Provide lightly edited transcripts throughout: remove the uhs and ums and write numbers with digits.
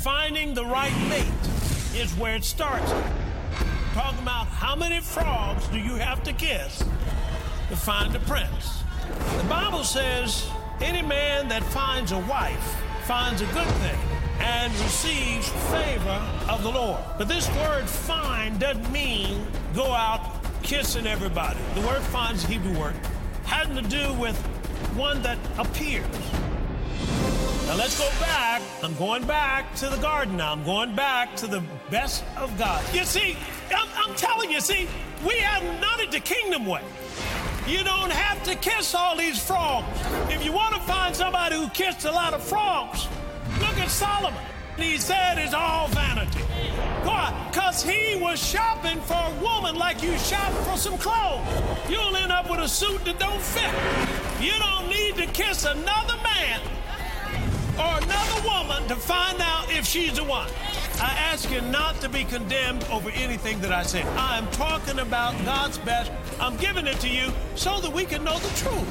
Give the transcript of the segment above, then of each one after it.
Finding the right mate is where it starts. Talking about how many frogs do you have to kiss to find a prince. The Bible says any man that finds a wife finds a good thing and receives favor of the Lord. But this word find doesn't mean go out kissing everybody. The word find is a Hebrew word, having to do with one that appears. Now let's go back. I'm going back to the garden now. I'm going back to the best of God. You see, I'm telling you, we haven't done it the kingdom way. You don't have to kiss all these frogs. If you want to find somebody who kissed a lot of frogs, look at Solomon. He said it's all vanity. Why? Because he was shopping for a woman like you shop for some clothes. You'll end up with a suit that don't fit. You don't need to kiss another man or another woman to find out if she's the one. I ask you not to be condemned over anything that I say. I am talking about God's best. I'm giving it to you so that we can know the truth.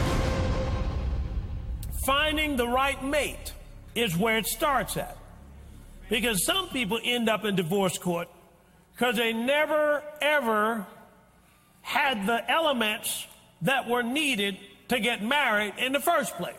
Finding the right mate is where it starts at. Because some people end up in divorce court because they never, ever had the elements that were needed to get married in the first place.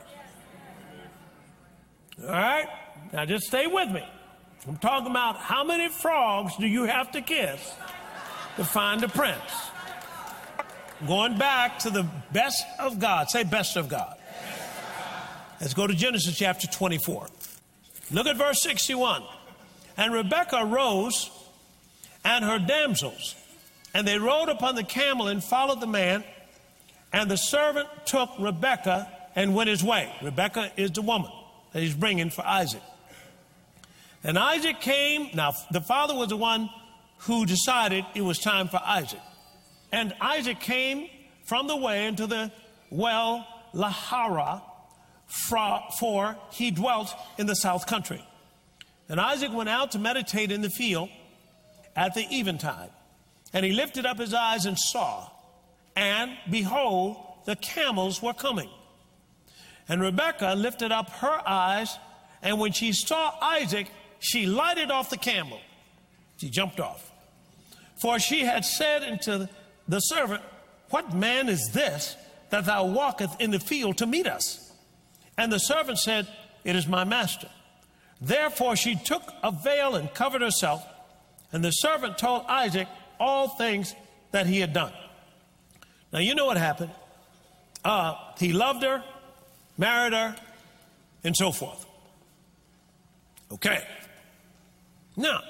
All right? Now just stay with me. I'm talking about how many frogs do you have to kiss to find a prince? Going back to the best of God. Say best of God. Let's go to Genesis chapter 24. Look at verse 61. And Rebekah rose and her damsels, and they rode upon the camel and followed the man. And the servant took Rebekah and went his way. Rebekah is the woman that he's bringing for Isaac. And Isaac came. Now, the father was the one who decided it was time for Isaac. And Isaac came from the way into the well Lahara, for he dwelt in the south country. And Isaac went out to meditate in the field at the eventide. And he lifted up his eyes and saw, and behold, the camels were coming. And Rebekah lifted up her eyes, and when she saw Isaac, she lighted off the camel. She jumped off. For she had said unto the servant, what man is this that thou walkest in the field to meet us? And the servant said, it is my master. Therefore she took a veil and covered herself. And the servant told Isaac all things that he had done. Now you know what happened. He loved her, married her, and so forth. Okay. Now,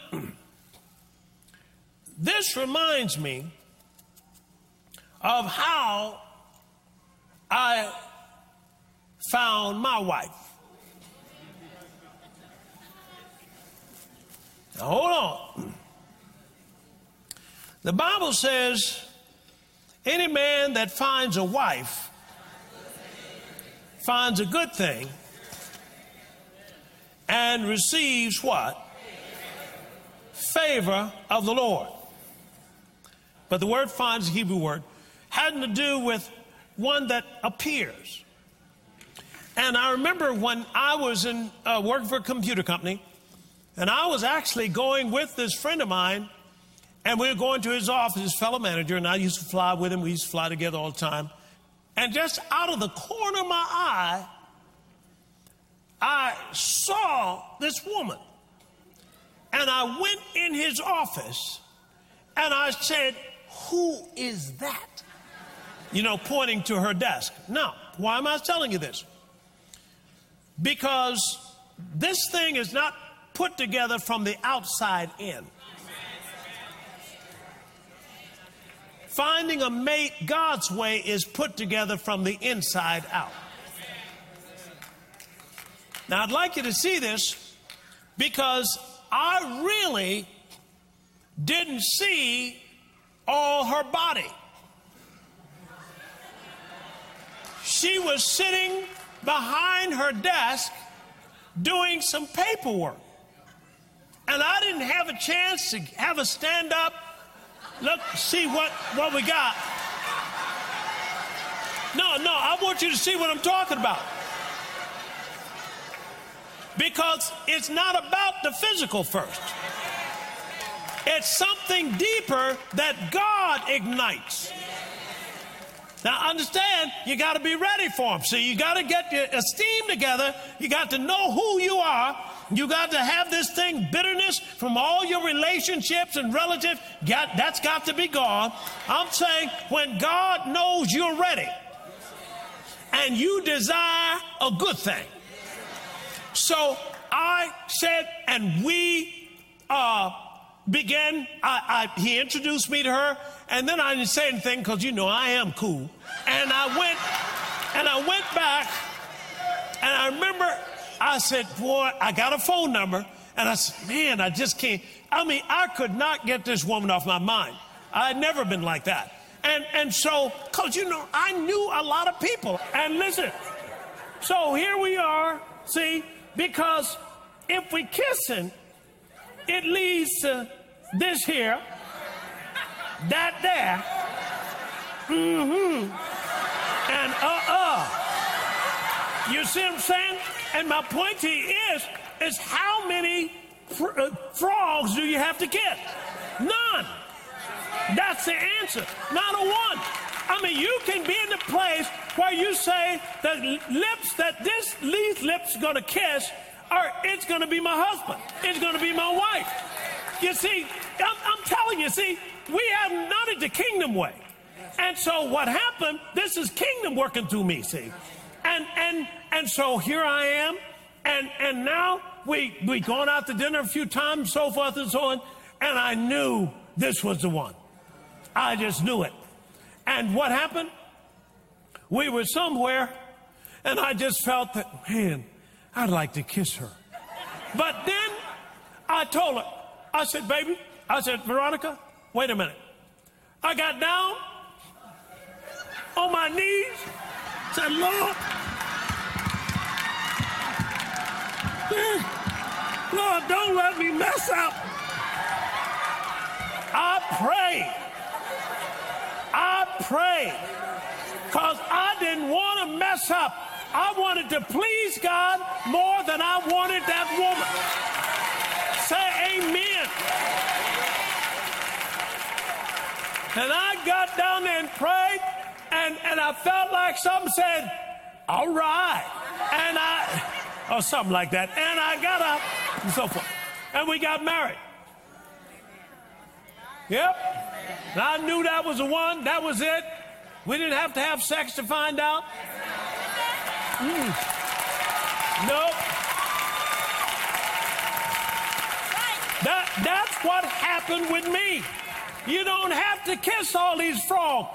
this reminds me of how I found my wife. Now, hold on. The Bible says, any man that finds a wife finds a good thing and receives what? Favor of the Lord. But the word finds, a Hebrew word, having to do with one that appears. And I remember when I was working for a computer company, and I was actually going with this friend of mine, and we were going to his office, his fellow manager, and I used to fly with him. We used to fly together all the time. And just out of the corner of my eye, I saw this woman. And I went in his office, and I said, who is that? You know, pointing to her desk. Now, why am I telling you this? Because this thing is not put together from the outside in. Finding a mate God's way is put together from the inside out. Now, I'd like you to see this because I really didn't see all her body. She was sitting behind her desk doing some paperwork. And I didn't have a chance to have a stand up, look, see what we got. No, I want you to see what I'm talking about. Because it's not about the physical first. It's something deeper that God ignites. Now understand, you got to be ready for him. See, you got to get your esteem together. You got to know who you are. You got to have this thing, bitterness from all your relationships and relatives. That's got to be gone. I'm saying when God knows you're ready and you desire a good thing. So I said, and we began, he introduced me to her, and then I didn't say anything because, you know, I am cool. And I went back, and I remember I said, boy, I got a phone number, and I said, man, I just can't. I mean, I could not get this woman off my mind. I had never been like that. And so, because, you know, I knew a lot of people. And listen, so here we are, see, because if we kissing, it leads to this here, that there, and You see what I'm saying? And my point to you is how many frogs do you have to kiss? None. That's the answer. Not a one. I mean, you can be in the place where you say that lips that these lips are going to kiss, or it's going to be my husband. It's going to be my wife. You see, I'm telling you, see, we have none of the kingdom way. And so what happened, this is kingdom working through me, see. And so here I am, and now we gone out to dinner a few times, so forth and so on, and I knew this was the one. I just knew it. And what happened? We were somewhere, and I just felt that, man, I'd like to kiss her. But then I told her, I said, baby, I said, Veronica, wait a minute. I got down on my knees, said, Lord, Lord, don't let me mess up. I prayed, because I didn't want to mess up. I wanted to please God more than I wanted that woman. Say amen. And I got down there and prayed, and I felt like something said, all right. Or something like that. And I got up and so forth. And we got married. Yep. And I knew that was the one. That was it. We didn't have to have sex to find out. Nope. That's what happened with me. You don't have to kiss all these frogs.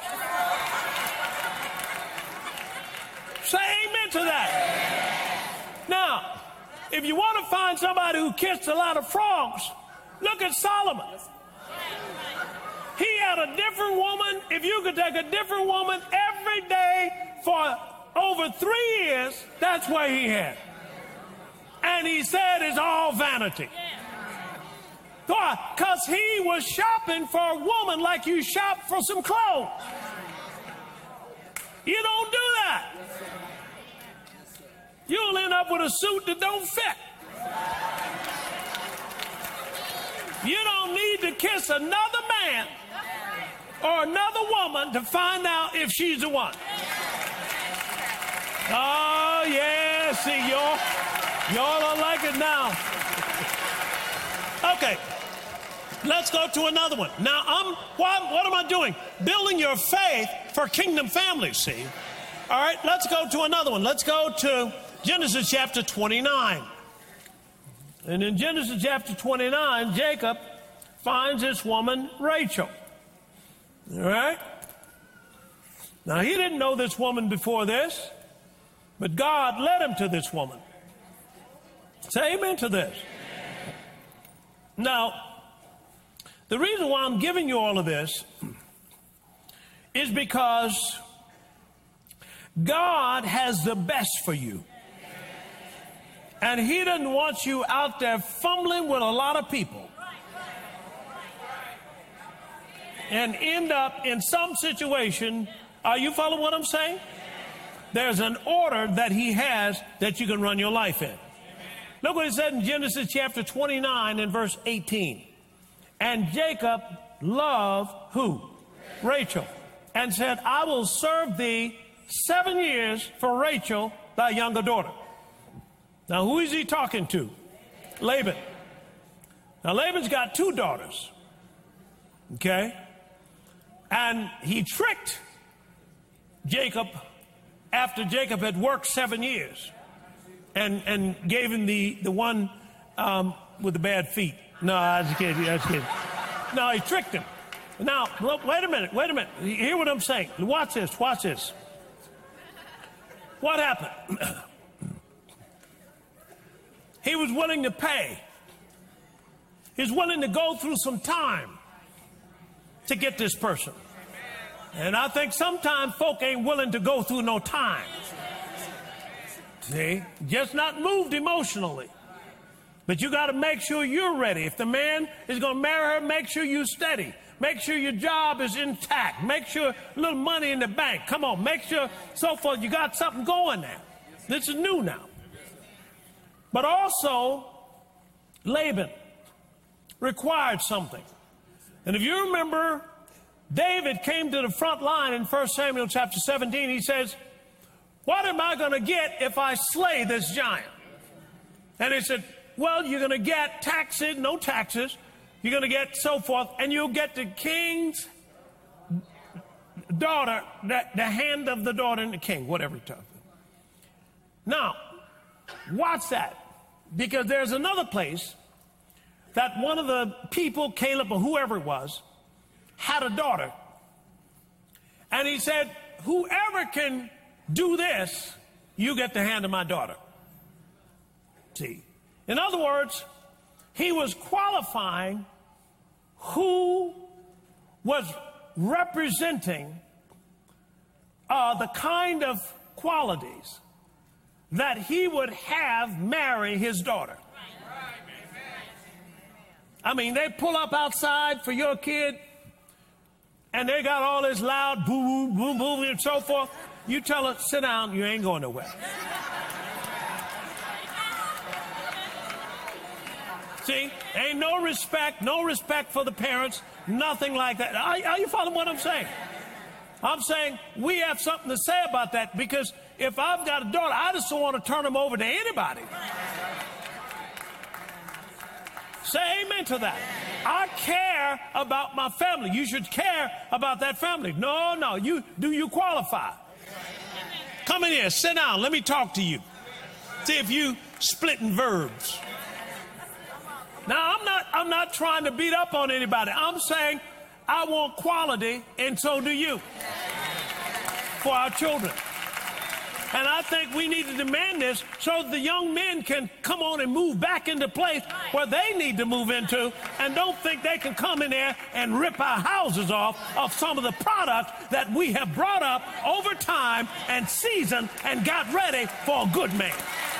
Say amen to that. Now, if you want to find somebody who kissed a lot of frogs, look at Solomon. He had a different woman. If you could take a different woman every day for over 3 years, that's what he had. And he said it's all vanity. Why? Because he was shopping for a woman like you shop for some clothes. You don't do that. You'll end up with a suit that don't fit. You don't need to kiss another man or another woman to find out if she's the one. Oh, yeah, see, y'all don't like it now. Okay, let's go to another one. Now, what am I doing? Building your faith for kingdom families, see? All right, let's go to another one. Let's go to Genesis chapter 29. And in Genesis chapter 29, Jacob finds this woman, Rachel. All right? Now, he didn't know this woman before this, but God led him to this woman. Say amen to this. Now, the reason why I'm giving you all of this is because God has the best for you. And he doesn't want you out there fumbling with a lot of people and end up in some situation. Are you following what I'm saying? There's an order that he has that you can run your life in. Look what it said in Genesis chapter 29 and verse 18. And Jacob loved who? Rachel. And said, I will serve thee 7 years for Rachel, thy younger daughter. Now, who is he talking to? Laban. Now, Laban's got 2 daughters. Okay? And he tricked Jacob after Jacob had worked 7 years and gave him the one with the bad feet. No, I was kidding. No, he tricked him. Now, look, wait a minute. Hear what I'm saying. Watch this. What happened? He was willing to pay. He's willing to go through some time to get this person. And I think sometimes folk ain't willing to go through no time. See? Just not moved emotionally. But you got to make sure you're ready. If the man is going to marry her, make sure you're steady. Make sure your job is intact. Make sure a little money in the bank. Come on, make sure so forth you got something going there. This is new now. But also, Laban required something. And if you remember, David came to the front line in 1 Samuel chapter 17. He says, what am I going to get if I slay this giant? And he said, well, you're going to get taxes, no taxes. You're going to get so forth, and you'll get the king's daughter, the hand of the daughter and the king, whatever it tells. Now, watch that, because there's another place that one of the people, Caleb or whoever it was, had a daughter. And he said, whoever can do this, you get the hand of my daughter. See? In other words, he was qualifying who was representing the kind of qualities that he would have marry his daughter. I mean, they pull up outside for your kid, and they got all this loud boom, boom, boom, and so forth. You tell her, sit down, you ain't going nowhere. See, ain't no respect for the parents, nothing like that. Are you following what I'm saying? I'm saying we have something to say about that, because if I've got a daughter, I just don't want to turn them over to anybody. Say amen to that. I care about my family. You should care about that family. No, you qualify? Come in here, sit down, let me talk to you. See if you splitting verbs. Now, I'm not trying to beat up on anybody. I'm saying I want quality, and so do you, for our children. And I think we need to demand this so the young men can come on and move back into place where they need to move into, and don't think they can come in there and rip our houses off of some of the products that we have brought up over time and seasoned and got ready for a good man.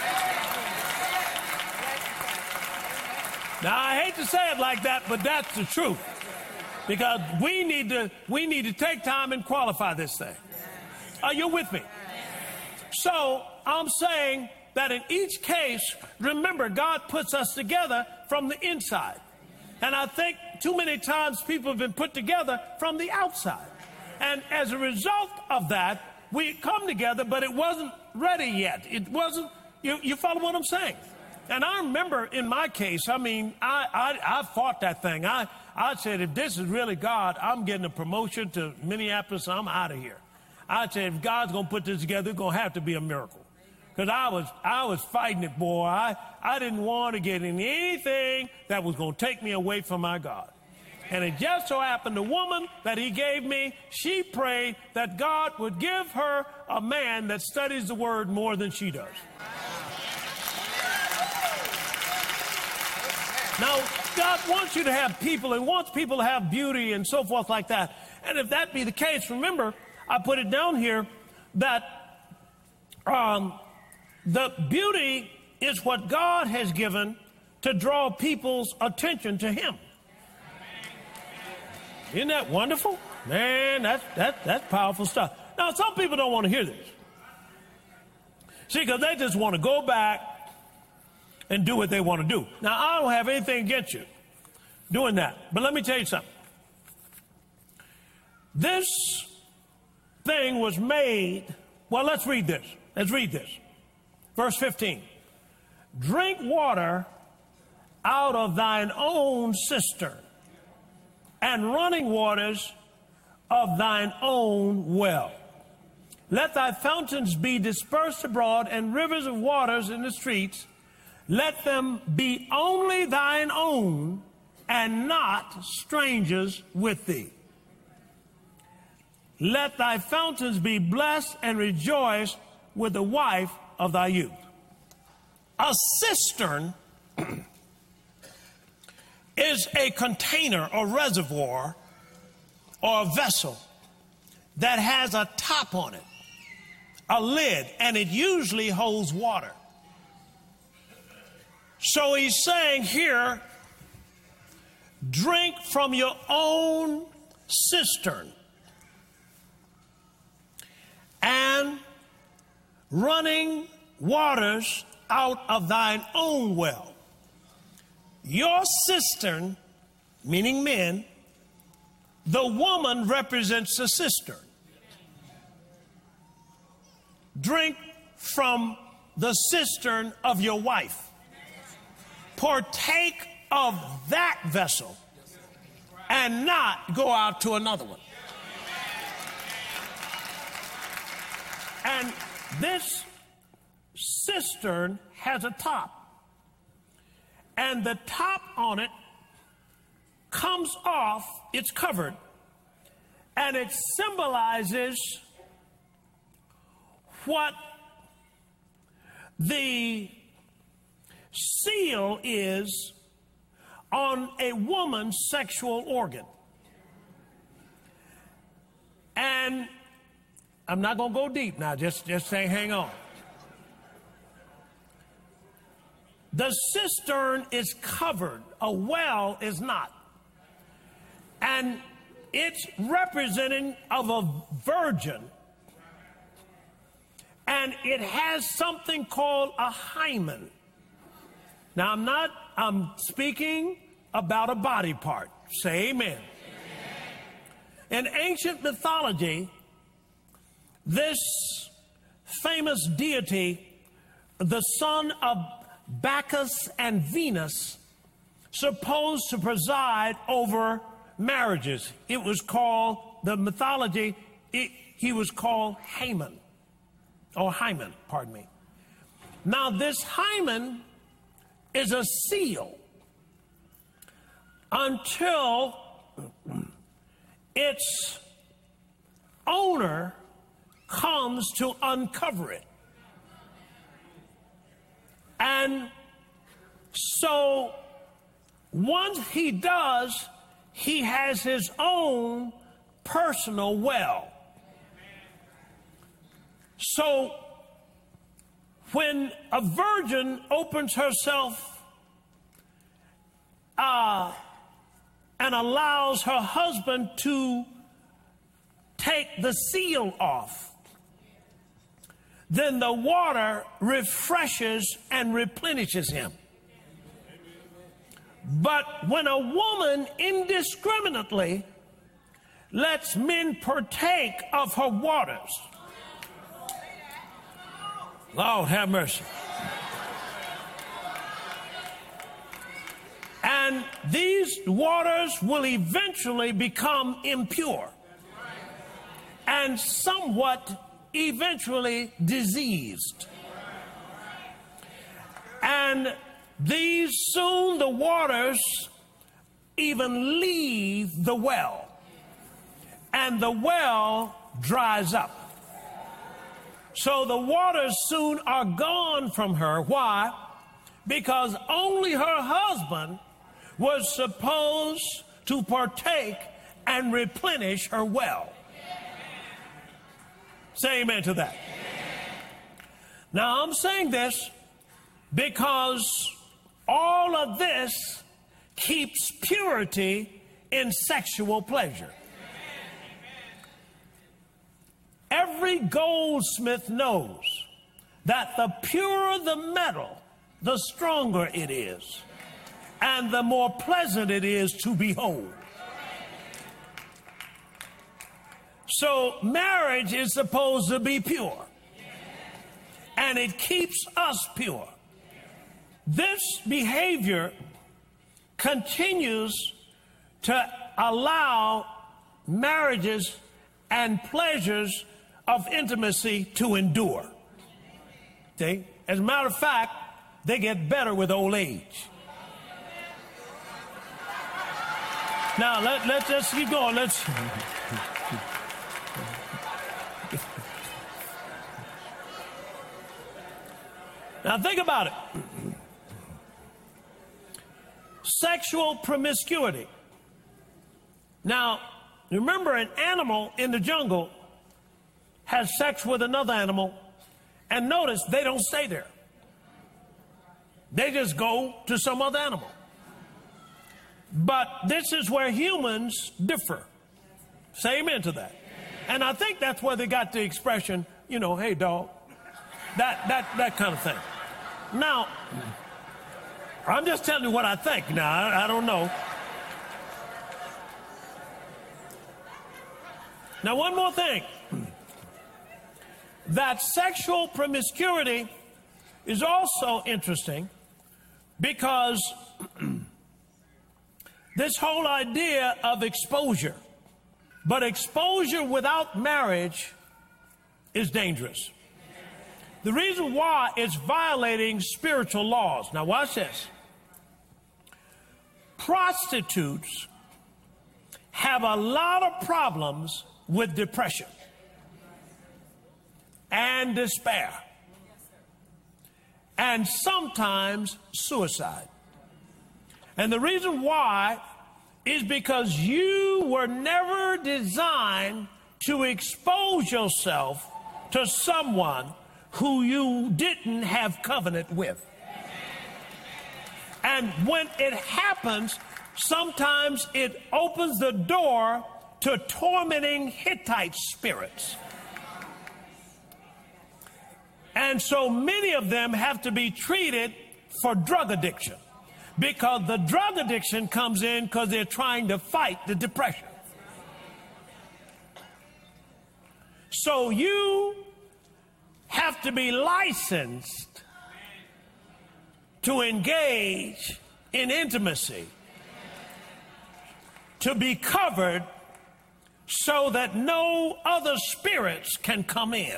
Now, I hate to say it like that, but that's the truth. Because we need to take time and qualify this thing. Are you with me? So I'm saying that in each case, remember, God puts us together from the inside. And I think too many times people have been put together from the outside. And as a result of that, we come together, but it wasn't ready yet. It wasn't, you follow what I'm saying? And I remember in my case, I mean, I fought that thing. I said, if this is really God, I'm getting a promotion to Minneapolis, I'm out of here. I said, if God's going to put this together, it's going to have to be a miracle. Because I was fighting it, boy. I didn't want to get in anything that was going to take me away from my God. And it just so happened the woman that he gave me, she prayed that God would give her a man that studies the word more than she does. Now, God wants you to have people and wants people to have beauty and so forth like that. And if that be the case, remember, I put it down here that the beauty is what God has given to draw people's attention to him. Isn't that wonderful? Man, that's powerful stuff. Now, some people don't want to hear this. See, because they just want to go back and do what they want to do. Now, I don't have anything against you doing that. But let me tell you something. This thing was made, well, let's read this. Let's read this. Verse 15. Drink water out of thine own cistern, and running waters of thine own well. Let thy fountains be dispersed abroad, and rivers of waters in the streets. Let them be only thine own, and not strangers with thee. Let thy fountains be blessed, and rejoice with the wife of thy youth. A cistern is a container or reservoir or a vessel that has a top on it, a lid, and it usually holds water. So he's saying here, drink from your own cistern and running waters out of thine own well. Your cistern, meaning men, the woman represents the cistern. Drink from the cistern of your wife. Partake of that vessel and not go out to another one. And this cistern has a top. And the top on it comes off, it's covered. And it symbolizes what the seal is on a woman's sexual organ. And I'm not going to go deep now, just say hang on. The cistern is covered, a well is not. And it's representing of a virgin. And it has something called a hymen. Now, I'm speaking about a body part. Say amen. In ancient mythology, this famous deity, the son of Bacchus and Venus, supposed to preside over marriages. It was called, the mythology, he was called Haman, or Hymen, pardon me. Now this hymen is a seal until its owner comes to uncover it. And so once he does, he has his own personal well. So when a virgin opens herself and allows her husband to take the seal off, then the water refreshes and replenishes him. But when a woman indiscriminately lets men partake of her waters, Lord have mercy. And these waters will eventually become impure and somewhat eventually diseased. And these soon the waters even leave the well, and the well dries up. So the waters soon are gone from her. Why? Because only her husband was supposed to partake and replenish her well. Say amen to that. Now I'm saying this because all of this keeps purity in sexual pleasure. Every goldsmith knows that the purer the metal, the stronger it is, and the more pleasant it is to behold. So marriage is supposed to be pure, and it keeps us pure. This behavior continues to allow marriages and pleasures of intimacy to endure. See? As a matter of fact, they get better with old age. Now, let's just keep going. Now, think about it. Sexual promiscuity. Now, remember, an animal in the jungle has sex with another animal, and notice they don't stay there. They just go to some other animal. But this is where humans differ. Say amen to that. And I think that's where they got the expression, you know, hey, dog. That kind of thing. Now, I'm just telling you what I think. Now, I don't know. Now, one more thing. That sexual promiscuity is also interesting because this whole idea of exposure, but exposure without marriage is dangerous. The reason why it's violating spiritual laws. Now watch this. Prostitutes have a lot of problems with depression and despair, and sometimes suicide. And the reason why is because you were never designed to expose yourself to someone who you didn't have covenant with. And when it happens, sometimes it opens the door to tormenting Hittite spirits. And so many of them have to be treated for drug addiction, because the drug addiction comes in because they're trying to fight the depression. So you have to be licensed to engage in intimacy, to be covered so that no other spirits can come in.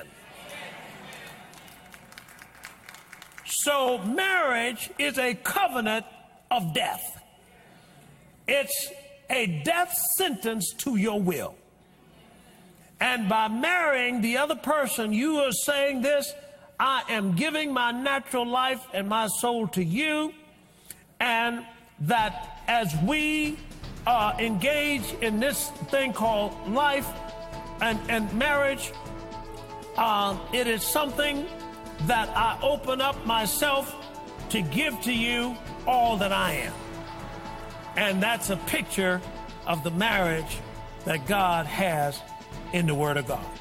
So marriage is a covenant of death. It's a death sentence to your will. And by marrying the other person, you are saying this: I am giving my natural life and my soul to you, and that as we engage in this thing called life and marriage, it is something that I open up myself to give to you all that I am. And that's a picture of the marriage that God has in the Word of God.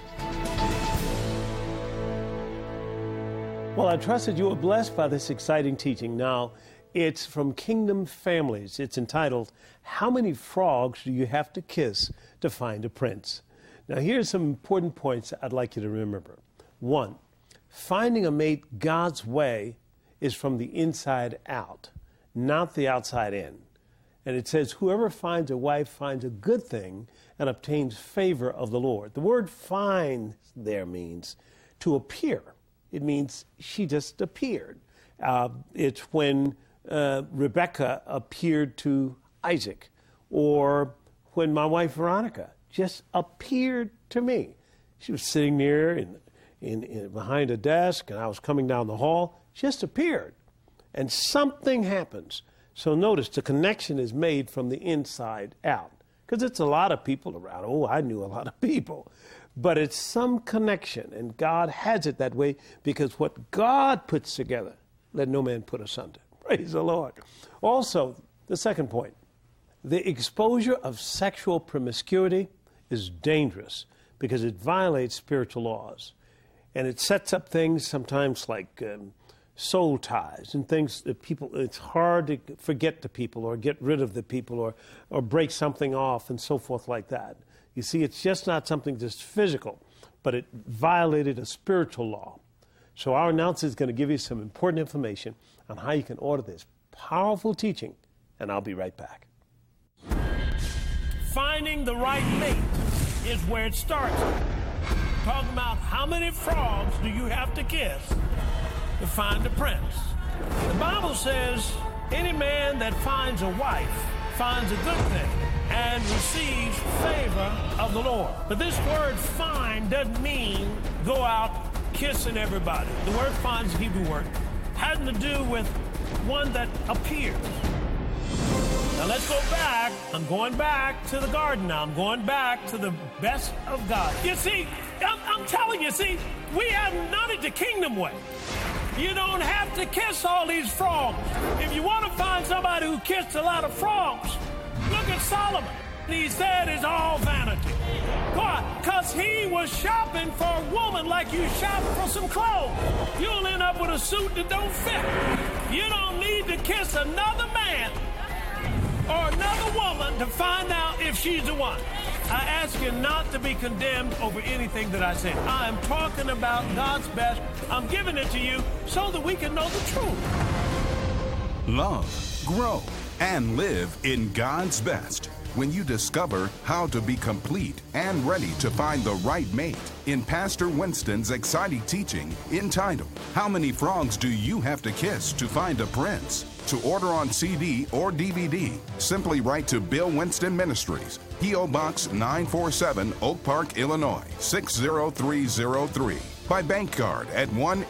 Well, I trust that you were blessed by this exciting teaching. Now, it's from Kingdom Families. It's entitled, How Many Frogs Do You Have to Kiss to Find a Prince? Now, here's some important points I'd like you to remember. 1, finding a mate God's way is from the inside out, not the outside in. And it says, whoever finds a wife finds a good thing and obtains favor of the Lord. The word find there means to appear. It means she just appeared. It's when Rebecca appeared to Isaac, or when my wife Veronica just appeared to me. She was sitting there in behind a desk, and I was coming down the hall, just appeared. And something happens. So notice the connection is made from the inside out. Because it's a lot of people around. Oh, I knew a lot of people. But it's some connection, and God has it that way, because what God puts together, let no man put asunder. Praise the Lord. Also, the second point, the exposure of sexual promiscuity is dangerous because it violates spiritual laws. And it sets up things sometimes like soul ties and things that people, it's hard to forget the people or get rid of the people or break something off and so forth like that. You see, it's just not something just physical, but it violated a spiritual law. So our announcer is going to give you some important information on how you can order this powerful teaching, and I'll be right back. Finding the right mate is where it starts. Talking about how many frogs do you have to kiss to find a prince. The Bible says any man that finds a wife finds a good thing and receives favor of the Lord. But this word find doesn't mean go out kissing everybody. The word find is a Hebrew word, having to do with one that appears. Now let's go back. I'm going back to the garden now. I'm going back to the best of God. You see, I'm telling you, see, we haven't done it the kingdom way. You don't have to kiss all these frogs. If you want to find somebody who kissed a lot of frogs, look at Solomon. He said it's all vanity. Why? Because he was shopping for a woman like you shop for some clothes. You'll end up with a suit that don't fit. You don't need to kiss another man or another woman to find out if she's the one. I ask you not to be condemned over anything that I said. I am talking about God's best. I'm giving it to you so that we can know the truth. Love, grow, and live in God's best. When you discover how to be complete and ready to find the right mate in Pastor Winston's exciting teaching entitled, How Many Frogs Do You Have to Kiss to Find a Prince? To order on CD or DVD, simply write to Bill Winston Ministries, P.O. Box 947, Oak Park, Illinois, 60303. By bank card at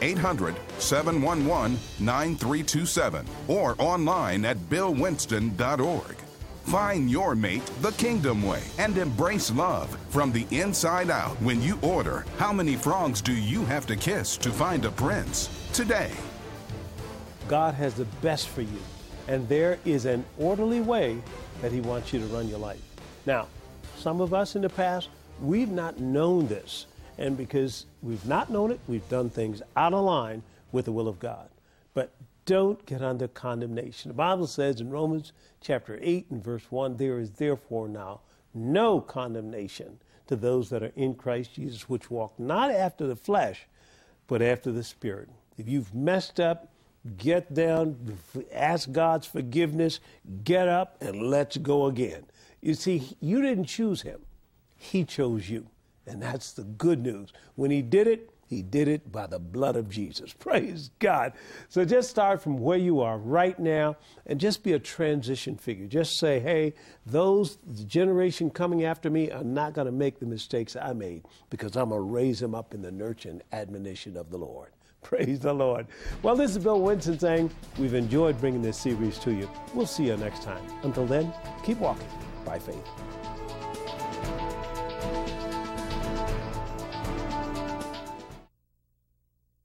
1-800-711-9327 or online at billwinston.org. Find your mate the kingdom way and embrace love from the inside out when you order How Many Frogs Do You Have to Kiss to Find a Prince? Today. God has the best for you, and there is an orderly way that He wants you to run your life. Now, some of us in the past, we've not known this, and because we've not known it, we've done things out of line with the will of God. But don't get under condemnation. The Bible says in Romans chapter 8 and verse 1, there is therefore now no condemnation to those that are in Christ Jesus, which walk not after the flesh, but after the Spirit. If you've messed up, get down, ask God's forgiveness, get up, and let's go again. You see, you didn't choose Him. He chose you. And that's the good news. When He did it by the blood of Jesus. Praise God. So just start from where you are right now and just be a transition figure. Just say, hey, the generation coming after me are not going to make the mistakes I made because I'm going to raise them up in the nurture and admonition of the Lord. Praise the Lord. Well, this is Bill Winston saying we've enjoyed bringing this series to you. We'll see you next time. Until then, keep walking by faith.